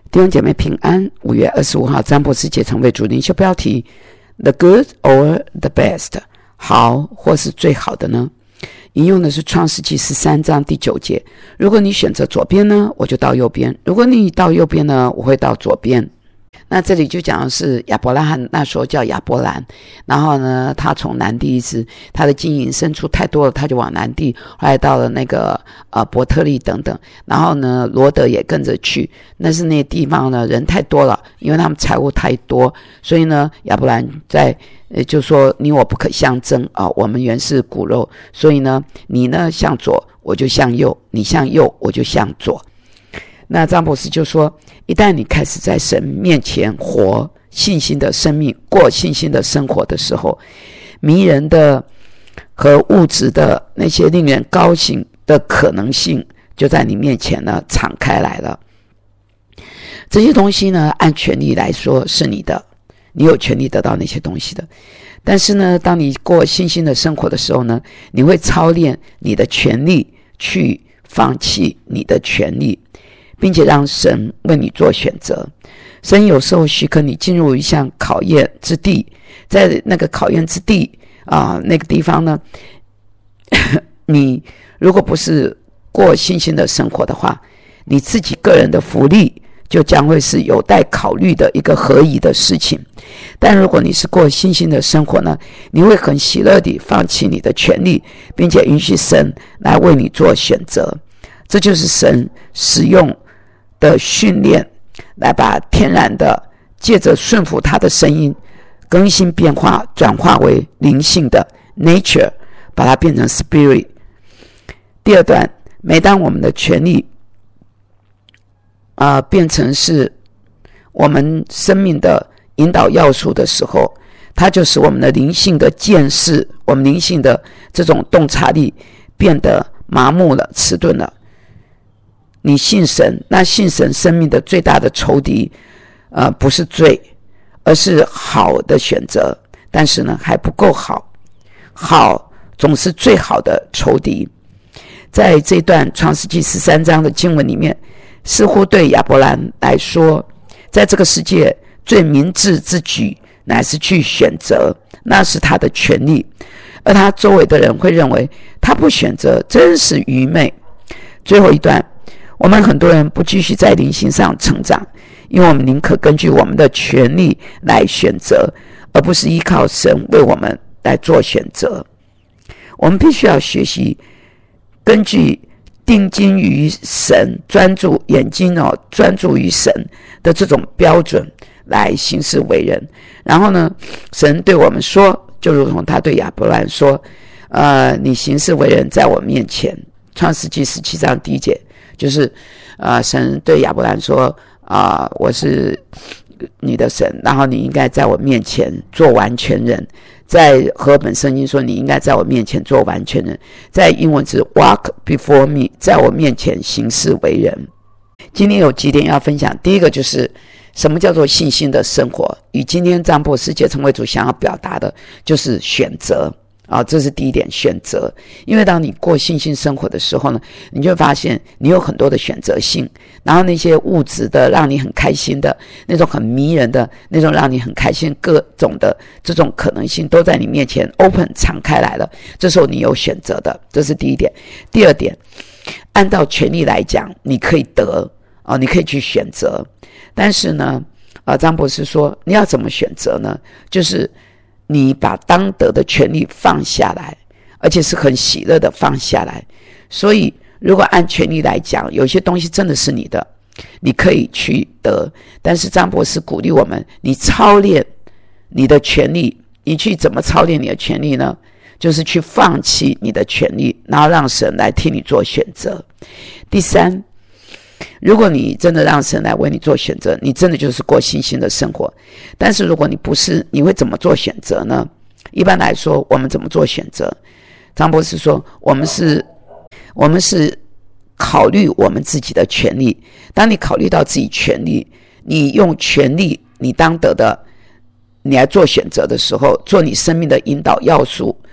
弟兄姐妹平安。5月25号，詹博士解成为主灵修标题 The good or the best， 好或是最好的呢？引用的是创世纪13章第9节，如果你选择左边呢，我就到右边；如果你到右边呢，我会到左边。那这里就讲的是亚伯拉罕，那时候叫亚伯兰，然后呢他从南地一直他的经营牲畜太多了，他就往南地，后来到了那个伯特利等等，然后呢罗德也跟着去，但是那些地方呢人太多了，因为他们财物太多，所以呢亚伯兰就说你我不可相争啊，我们原是骨肉，所以呢你呢向左我就向右，你向右我就向左。那张博士就说，一旦你开始在神面前活信心的生命，过信心的生活的时候，迷人的和物质的那些令人高兴的可能性就在你面前呢敞开来了。这些东西呢按权利来说是你的，你有权利得到那些东西的，但是呢当你过信心的生活的时候呢，你会操练你的权利去放弃你的权利，并且让神为你做选择。神有时候许可你进入一项考验之地，在那个考验之地那个地方呢你如果不是过信心的生活的话，你自己个人的福利就将会是有待考虑的一个合宜的事情。但如果你是过信心的生活呢，你会很喜乐地放弃你的权利，并且允许神来为你做选择。这就是神使用的训练，来把天然的借着顺服他的声音更新变化，转化为灵性的 nature， 把它变成 spirit。 第二段，每当我们的权利变成是我们生命的引导要素的时候，它就使我们的灵性的见识，我们灵性的这种洞察力变得麻木了，迟钝了。你信神，那信神生命的最大的仇敌不是罪，而是好的选择，但是呢还不够好，好总是最好的仇敌。在这段创世纪13章的经文里面，似乎对亚伯兰来说，在这个世界最明智之举乃是去选择，那是他的权利，而他周围的人会认为他不选择真是愚昧。最后一段，我们很多人不继续在灵性上成长，因为我们宁可根据我们的权利来选择，而不是依靠神为我们来做选择。我们必须要学习根据定睛于神，专注眼睛专注于神的这种标准来行事为人。然后呢，神对我们说，就如同他对亚伯兰说，你行事为人在我面前。创世纪17章第1节，就是神对亚伯兰说，我是你的神，然后你应该在我面前做完全人。在和本圣经说，你应该在我面前做完全人，在英文是 walk before me， 在我面前行事为人。今天有几点要分享。第一个就是什么叫做信心的生活，与今天张博士解成为主想要表达的就是选择这是第一点，选择。因为当你过信心生活的时候呢，你就会发现你有很多的选择性，然后那些物质的让你很开心的，那种很迷人的，那种让你很开心各种的这种可能性都在你面前 open 敞开来了，这时候你有选择的，这是第一点。第二点，按照权利来讲，你可以得你可以去选择，但是呢张博士说你要怎么选择呢？就是你把当得的权利放下来，而且是很喜乐的放下来。所以如果按权利来讲，有些东西真的是你的，你可以去得，但是张博士鼓励我们，你操练你的权利。你去怎么操练你的权利呢？就是去放弃你的权利，然后让神来替你做选择。第三，如果你真的让神来为你做选择，你真的就是过信心的生活。但是如果你不是，你会怎么做选择呢？一般来说，我们怎么做选择？张博士说，我们是考虑我们自己的权利。当你考虑到自己权利，你用权利你当得的，你来做选择的时候，做你生命的引导要素，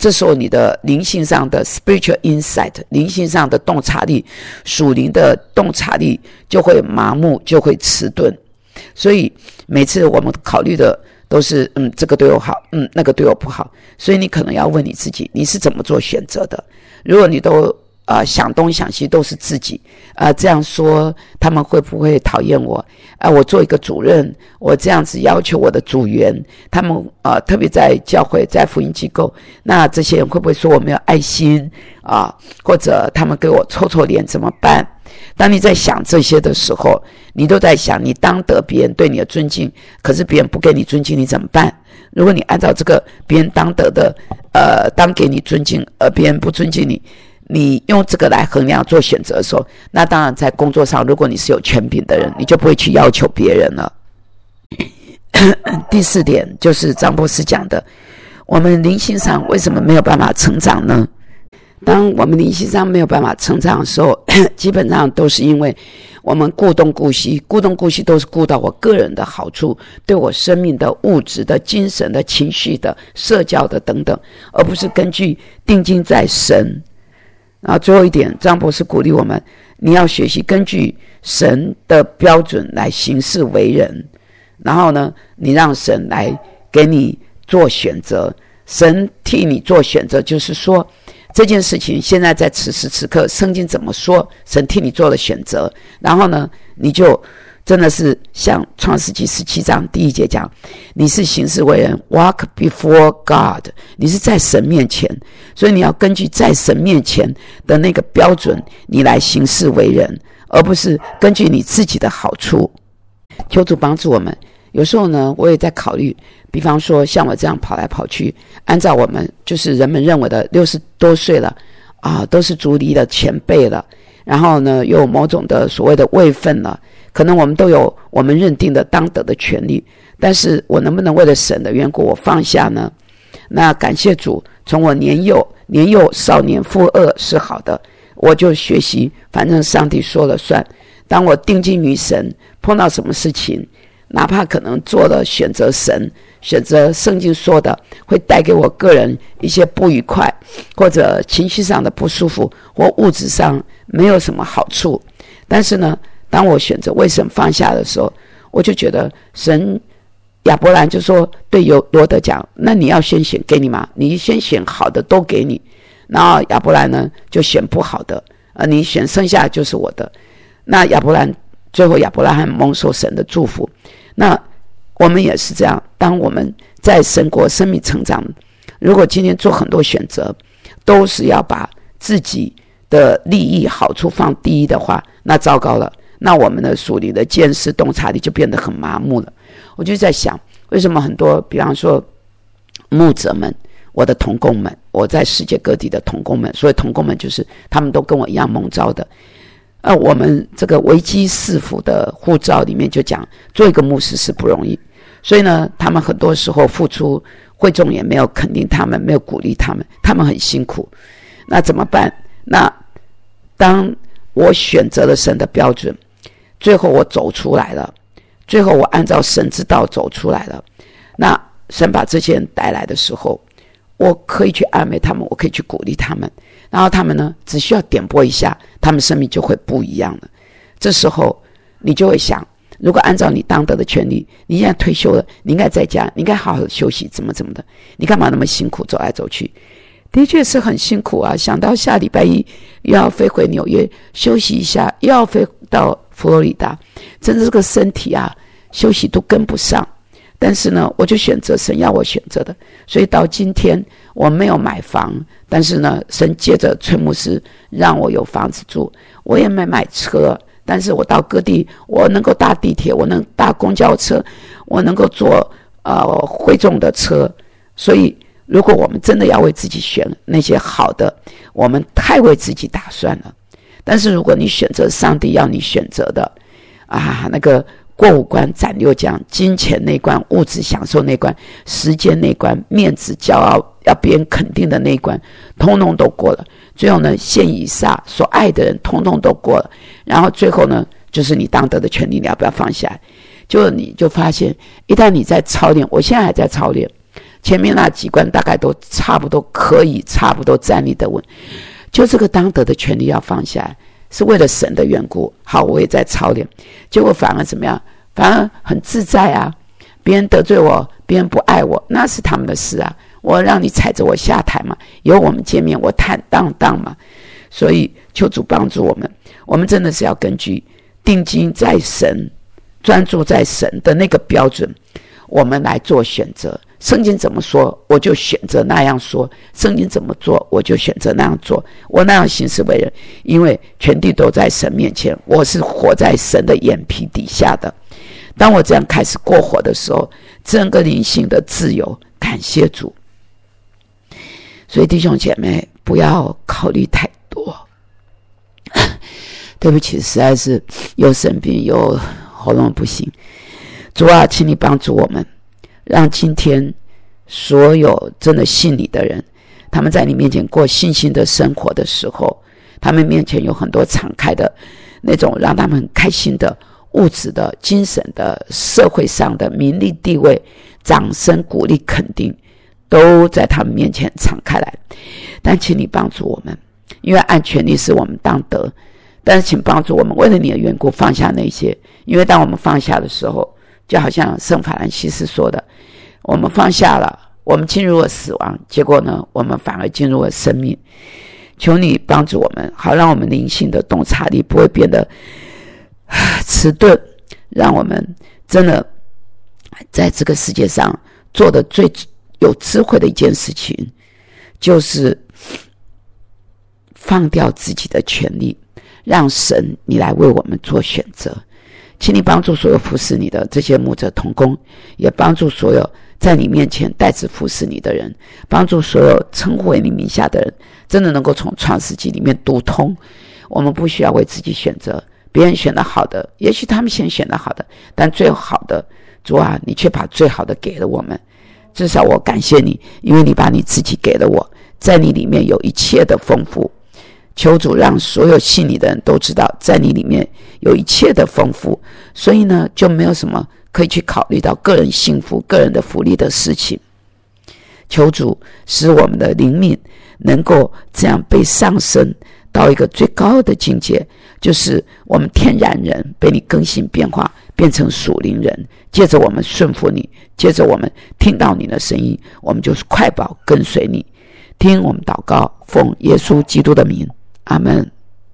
这时候你的灵性上的 spiritual insight， 灵性上的洞察力，属灵的洞察力就会麻木，就会迟钝。所以每次我们考虑的都是这个对我好，那个对我不好。所以你可能要问你自己，你是怎么做选择的？如果你都想东想西都是自己这样说他们会不会讨厌我我做一个主任，我这样子要求我的组员，他们特别在教会在福音机构，那这些人会不会说我没有爱心或者他们给我臭臭脸怎么办？当你在想这些的时候，你都在想你当得别人对你的尊敬，可是别人不给你尊敬你怎么办？如果你按照这个别人当得的当给你尊敬而别人不尊敬你，你用这个来衡量做选择的时候，那当然在工作上如果你是有权柄的人，你就不会去要求别人了。第4点就是张博士讲的，我们灵性上为什么没有办法成长呢？当我们灵性上没有办法成长的时候，基本上都是因为我们顾东顾西都是顾到我个人的好处，对我生命的物质的精神的情绪的社交的等等，而不是根据定睛在神。然后最后一点，张博士鼓励我们，你要学习根据神的标准来行事为人，然后呢，你让神来给你做选择，神替你做选择，就是说这件事情现在在此时此刻圣经怎么说，神替你做了选择，然后呢你就真的是像创世纪17章第1节讲，你是行事为人 walk before God， 你是在神面前，所以你要根据在神面前的那个标准你来行事为人，而不是根据你自己的好处。求主帮助我们。有时候呢我也在考虑，比方说像我这样跑来跑去，按照我们就是人们认为的60多岁了都是族里的前辈了，然后呢又有某种的所谓的位分了，可能我们都有我们认定的当得的权利，但是我能不能为了神的缘故我放下呢？那感谢主，从我年幼少年负恶是好的，我就学习反正上帝说了算。当我定睛于神，碰到什么事情，哪怕可能做了选择圣经说的会带给我个人一些不愉快，或者情绪上的不舒服，或物质上没有什么好处，但是呢当我选择为神放下的时候，我就觉得神亚伯兰就说对罗德讲，那你要先选给你吗？你先选好的都给你，然后亚伯兰呢就选不好的你选剩下就是我的。那最后亚伯拉罕蒙受神的祝福。那我们也是这样，当我们在神国生命成长，如果今天做很多选择都是要把自己的利益好处放第一的话，那糟糕了，那我们的属灵的见识洞察力就变得很麻木了。我就在想，为什么很多比方说牧者们，我的同工们，我在世界各地的同工们，所以同工们就是他们都跟我一样蒙召的我们这个维基四府的护照里面就讲，做一个牧师是不容易，所以呢他们很多时候付出，会众也没有肯定他们，没有鼓励他们，他们很辛苦。那怎么办？那当我选择了神的标准，最后我走出来了，最后我按照神之道走出来了，那神把这些人带来的时候，我可以去安慰他们，我可以去鼓励他们，然后他们呢只需要点拨一下，他们生命就会不一样了。这时候你就会想，如果按照你当得的权利，你现在退休了，你应该在家，你应该好好的休息，怎么的，你干嘛那么辛苦走来走去？的确是很辛苦啊，想到下礼拜一又要飞回纽约休息一下，又要飞到佛罗里达，真的这个身体休息都跟不上。但是呢我就选择神要我选择的，所以到今天我没有买房，但是呢神借着崔牧师让我有房子住，我也没买车，但是我到各地我能够搭地铁，我能搭公交车，我能够坐会众的车。所以如果我们真的要为自己选那些好的，我们太为自己打算了。但是如果你选择上帝要你选择的那个过五关斩六将，金钱那关，物质享受那关，时间那关，面子骄傲要别人肯定的那关，通通都过了。最后呢献以撒所爱的人通通都过了，然后最后呢就是你当得的权利，你要不要放下来？就你就发现一旦你在操练，我现在还在操练， 前面那几关大概都差不多可以，差不多站立得稳，就这个当得的权利要放下来，是为了神的缘故。好，我也在操练，结果反而怎么样？反而很自在啊！别人得罪我，别人不爱我，那是他们的事啊！我让你踩着我下台嘛，有我们见面，我坦荡荡嘛。所以求主帮助我们，我们真的是要根据定睛在神，专注在神的那个标准，我们来做选择。圣经怎么说，我就选择那样说；圣经怎么做，我就选择那样做。我那样行事为人，因为全地都在神面前，我是活在神的眼皮底下的。当我这样开始过活的时候，整个灵性的自由，感谢主。所以弟兄姐妹，不要考虑太多。对不起，实在是又生病又喉咙不行。主啊，请你帮助我们，让今天所有真的信你的人，他们在你面前过信心的生活的时候，他们面前有很多敞开的那种让他们很开心的物质的、精神的、社会上的名利地位、掌声鼓励肯定，都在他们面前敞开来。但请你帮助我们，因为按权利是我们当得，但是请帮助我们为了你的缘故放下那些。因为当我们放下的时候，就好像圣法兰西斯说的，我们放下了，我们进入了死亡，结果呢，我们反而进入了生命。求你帮助我们，好让我们灵性的洞察力不会变得迟钝，让我们真的在这个世界上做的最有智慧的一件事情，就是放掉自己的权利，让神你来为我们做选择。请你帮助所有服侍你的这些牧者同工，也帮助所有在你面前代志服侍你的人，帮助所有称呼为你名下的人，真的能够从创世纪里面读通。我们不需要为自己选择，别人选的好的，也许他们先选的好的，但最好的，主啊，你却把最好的给了我们。至少我感谢你，因为你把你自己给了我，在你里面有一切的丰富。求主让所有信你的人都知道，在你里面有一切的丰富，所以呢，就没有什么可以去考虑到个人幸福、个人的福利的事情。求主使我们的灵命能够这样被上升到一个最高的境界，就是我们天然人被你更新变化，变成属灵人。接着我们顺服你，接着我们听到你的声音，我们就是快跑跟随你。听我们祷告，奉耶稣基督的名，阿们。